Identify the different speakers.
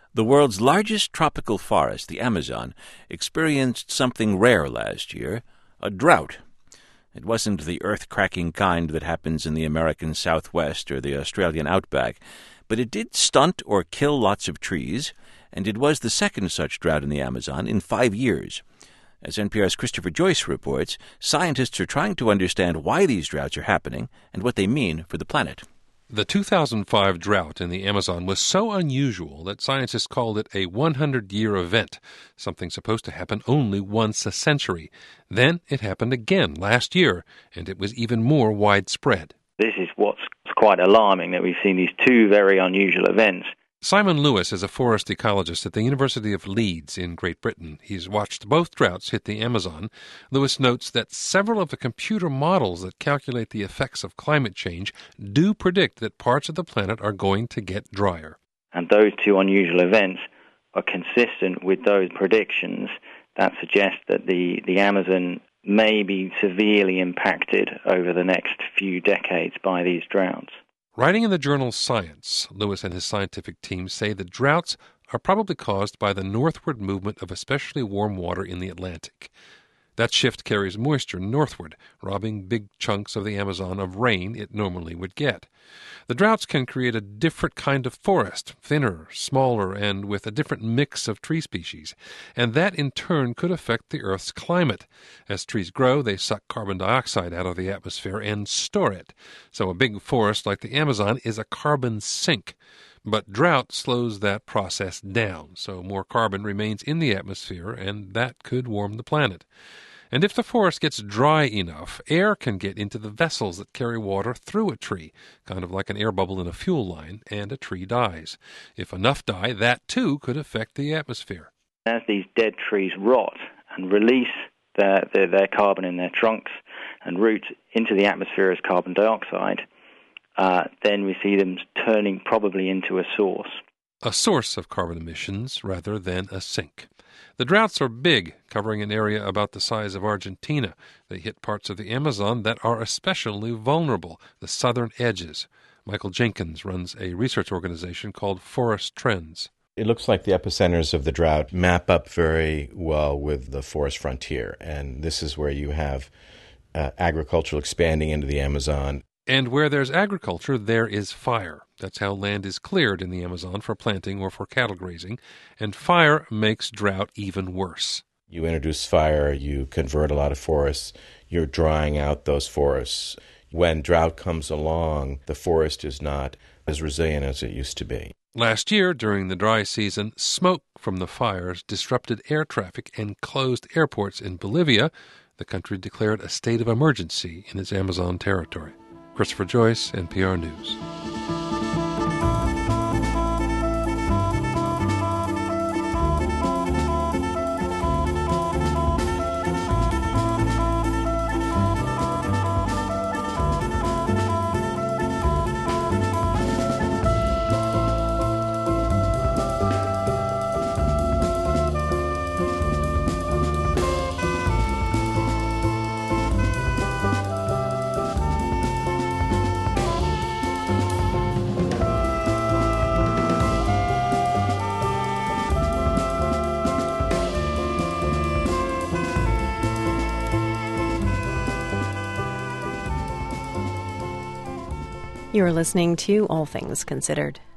Speaker 1: The world's largest tropical forest, the Amazon, experienced something rare last year, a drought. It wasn't the earth-cracking kind that happens in the American Southwest or the Australian outback, but it did stunt or kill lots of trees, and it was the second such drought in the Amazon in 5 years. As NPR's Christopher Joyce reports, scientists are trying to understand why these droughts are happening and what they mean for the planet.
Speaker 2: The 2005 drought in the Amazon was so unusual that scientists called it a 100-year event, something supposed to happen only once a century. Then it happened again last year, and it was even more widespread.
Speaker 3: This is what's quite alarming, that we've seen these two very unusual events.
Speaker 2: Simon Lewis is a forest ecologist at the University of Leeds in Great Britain. He's watched both droughts hit the Amazon. Lewis notes that several of the computer models that calculate the effects of climate change do predict that parts of the planet are going to get drier.
Speaker 3: And those two unusual events are consistent with those predictions that suggest that the Amazon may be severely impacted over the next few decades by these droughts.
Speaker 2: Writing in the journal Science, Lewis and his scientific team say the droughts are probably caused by the northward movement of especially warm water in the Atlantic. That shift carries moisture northward, robbing big chunks of the Amazon of rain it normally would get. The droughts can create a different kind of forest, thinner, smaller, and with a different mix of tree species. And that in turn could affect the Earth's climate. As trees grow, they suck carbon dioxide out of the atmosphere and store it. So a big forest like the Amazon is a carbon sink. But drought slows that process down, so more carbon remains in the atmosphere, and that could warm the planet. And if the forest gets dry enough, air can get into the vessels that carry water through a tree, kind of like an air bubble in a fuel line, and a tree dies. If enough die, that too could affect the atmosphere.
Speaker 3: As these dead trees rot and release their carbon in their trunks and root into the atmosphere as carbon dioxide, then we see them turning probably into a source.
Speaker 2: A source of carbon emissions rather than a sink. The droughts are big, covering an area about the size of Argentina. They hit parts of the Amazon that are especially vulnerable, the southern edges. Michael Jenkins runs a research organization called Forest Trends.
Speaker 4: It looks like the epicenters of the drought map up very well with the forest frontier, and this is where you have agriculture expanding into the Amazon.
Speaker 2: And where there's agriculture, there is fire. That's how land is cleared in the Amazon for planting or for cattle grazing, and fire makes drought even worse.
Speaker 4: You introduce fire, you convert a lot of forests, you're drying out those forests. When drought comes along, the forest is not as resilient as it used to be.
Speaker 2: Last year, during the dry season, smoke from the fires disrupted air traffic and closed airports in Bolivia. The country declared a state of emergency in its Amazon territory. Christopher Joyce, NPR News.
Speaker 5: You're listening to All Things Considered.